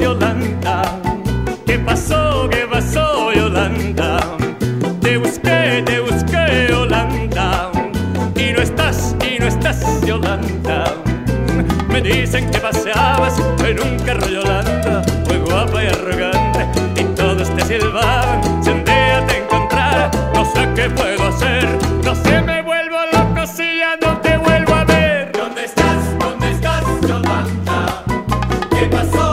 Yolanda? ¿Qué pasó, Yolanda? Te busqué, Yolanda, y no estás, Yolanda. Me dicen que paseabas en un carro, Yolanda, muy guapa y arrogante, y todos te silbaban. Si un día te encontrara, no sé qué puedo hacer, no sé, me vuelvo loco si ya no te vuelvo a ver. ¿Dónde estás, Yolanda? ¿Qué pasó?